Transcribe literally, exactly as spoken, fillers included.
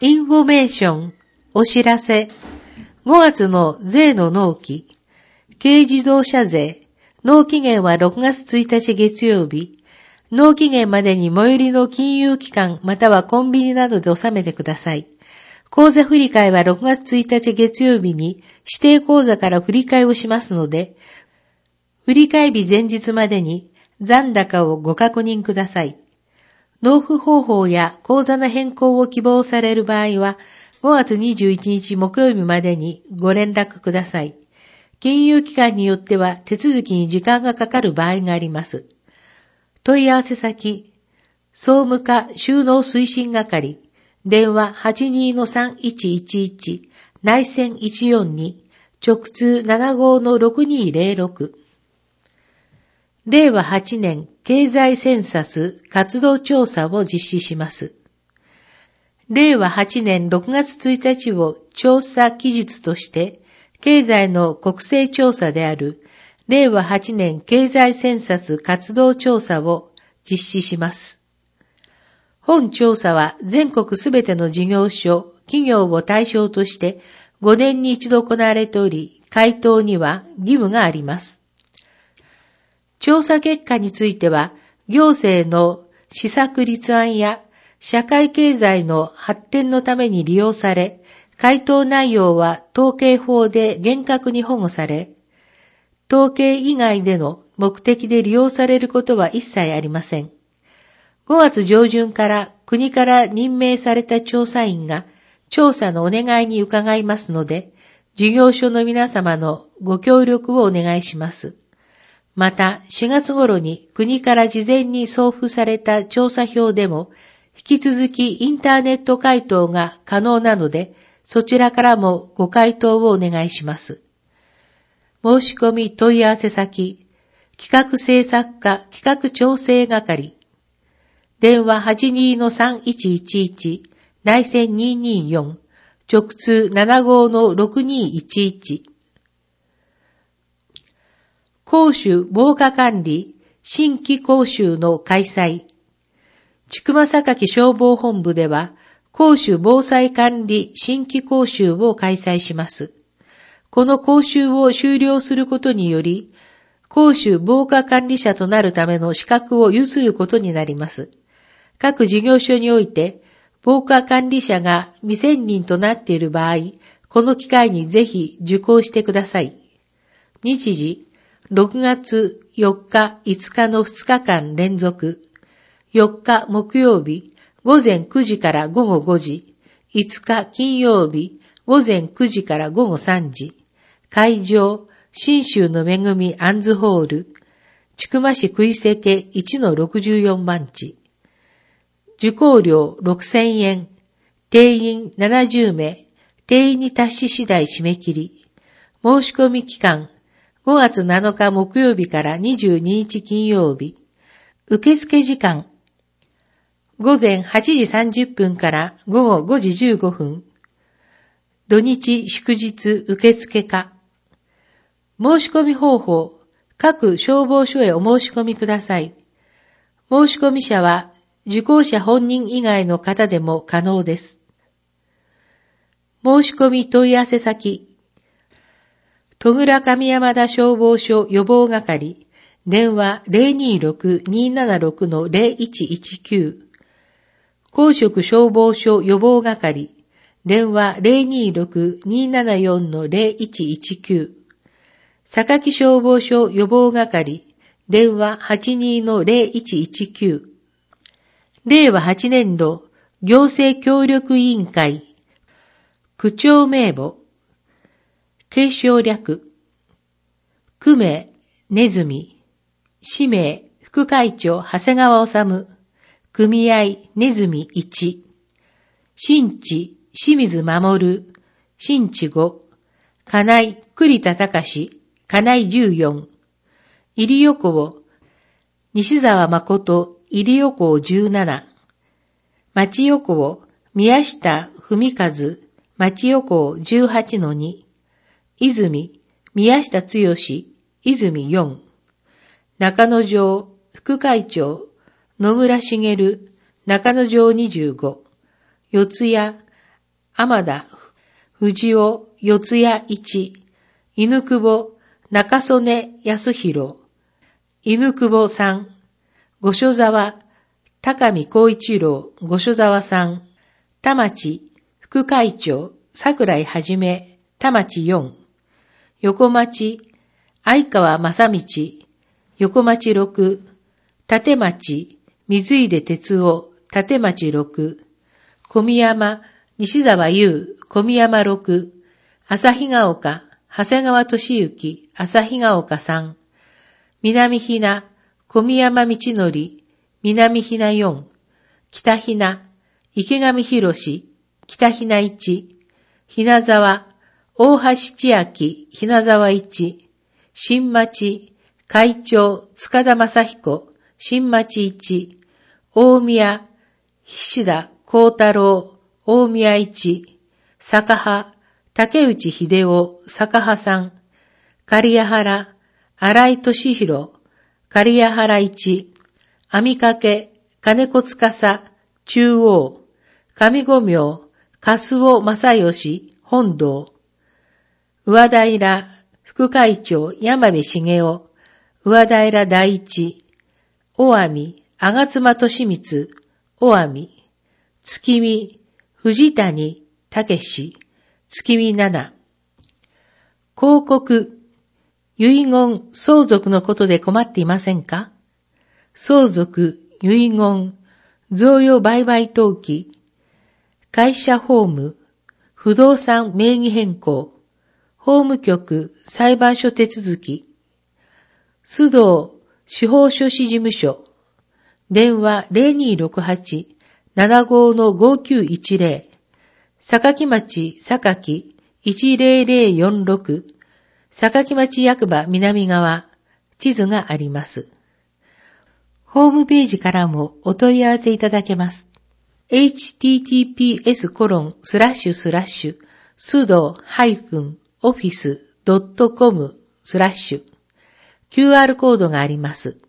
インフォメーション、お知らせ。ごがつの税の納期。軽自動車税。納期限はろくがつついたち月曜日。納期限までに最寄りの金融機関またはコンビニなどで納めてください。口座振替はろくがつついたち月曜日に指定口座から振り替えをしますので、振替日前日までに残高をご確認ください。納付方法や口座の変更を希望される場合は、ごがつにじゅういちにち木曜日までにご連絡ください。金融機関によっては手続きに時間がかかる場合があります。問い合わせ先、総務課収納推進係、電話 はちにーのさんいちいちいち、内線いちよんに、直通 ななごーのろくにーぜろろく。れいわはちねん経済センサス活動調査を実施します。れいわはちねんろくがつついたちを調査期日として、経済の国勢調査であるれいわはちねん経済センサス活動調査を実施します。本調査は全国すべての事業所、企業を対象としてごねんに一度行われており、回答には義務があります。調査結果については、行政の施策立案や社会経済の発展のために利用され、回答内容は統計法で厳格に保護され、統計以外での目的で利用されることは一切ありません。ごがつ上旬から国から任命された調査員が調査のお願いに伺いますので、事業所の皆様のご協力をお願いします。また、しがつ頃に国から事前に送付された調査票でも、引き続きインターネット回答が可能なので、そちらからもご回答をお願いします。申し込み問い合わせ先、企画制作課企画調整係、電話 はちにーのさんいちいちいち、内線にーにーよん、直通 ななごーのろくにーいちいち。公衆防火管理新規講習の開催。千曲榊消防本部では、公衆防災管理新規講習を開催します。この講習を修了することにより、公衆防火管理者となるための資格を有することになります。各事業所において、防火管理者が未選任となっている場合、この機会にぜひ受講してください。日時、ろくがつよっか、いつかのふつかかん連続。よっか木曜日、午前くじから午後ごじ。いつか金曜日、午前くじから午後さんじ。会場、信州の恵みアンズホール。千曲市食い瀬家いちのろくじゅうよんばんち。受講料ろくせんえん。定員ななじゅうめい。定員に達し次第締め切り。申し込み期間、ごがつなのか木曜日からにじゅうににち金曜日。受付時間。午前はちじさんじゅっぷんから午後ごじじゅうごふん。土日祝日受付可。申し込み方法。各消防署へお申し込みください。申し込み者は受講者本人以外の方でも可能です。申し込み問い合わせ先。戸倉上山田消防署予防係、電話 ゼロにーろく にーななろく のゼロいちいちきゅう。公職消防署予防係、電話 ゼロにーろく にーななよん のゼロいちいちきゅう。榊消防署予防係、電話 はちにーのゼロいちいちきゅう。れいわはちねんど行政協力委員会、区長名簿、継承略、区名、ねずみ、氏名、副会長、長谷川治、組合、ねずみいち、新地、清水守、新地ご、金井、栗田隆、金井じゅうよん、入横尾、西沢誠、入横尾じゅうなな、町横尾、宮下文和、町横尾じゅうはちのに、泉、宮下剛、泉よん、中野城、副会長、野村茂、中野城にじゅうご、四谷、 天田、藤尾、四谷一、犬久保、中曽根康弘、犬久保さん、五所沢、高見光一郎、五所沢さん、田町、副会長、桜井はじめ、田町四、横町、相川正道、横町六、立町、水出哲夫、立町六、小宮山、西沢優、小宮山六、旭ヶ丘、長谷川俊之、旭ヶ丘三、南ひな、小宮山道則、南ひな四、北ひな、池上博士、北ひな一、ひな沢、大橋千秋、ひな沢一、新町、会長、塚田正彦、新町一、大宮、菱田幸太郎、大宮一、坂派、竹内秀夫、坂派三、刈谷原、荒井俊弘、刈谷原一、網掛、金子司、中央、上五名、粕尾正義、本堂、上平、副会長、山部茂雄、上平第一、大網、吾妻俊光、大網、月見、藤谷、武史、月見七。広告、遺言、相続のことで困っていませんか？相続、遺言、贈与売買登記、会社法務、不動産名義変更、法務局、裁判所手続き、須藤司法書士事務所、電話 ゼロにーろくはち ななご ごきゅういちゼロ、坂城町坂いちゼロゼロよんろく、坂城町役場南側、地図があります。ホームページからもお問い合わせいただけます。エイチティーティーピーエスコロンスラッシュスラッシュ須藤ハイフンオフィスドットコムスラッシュ キューアール コードがあります。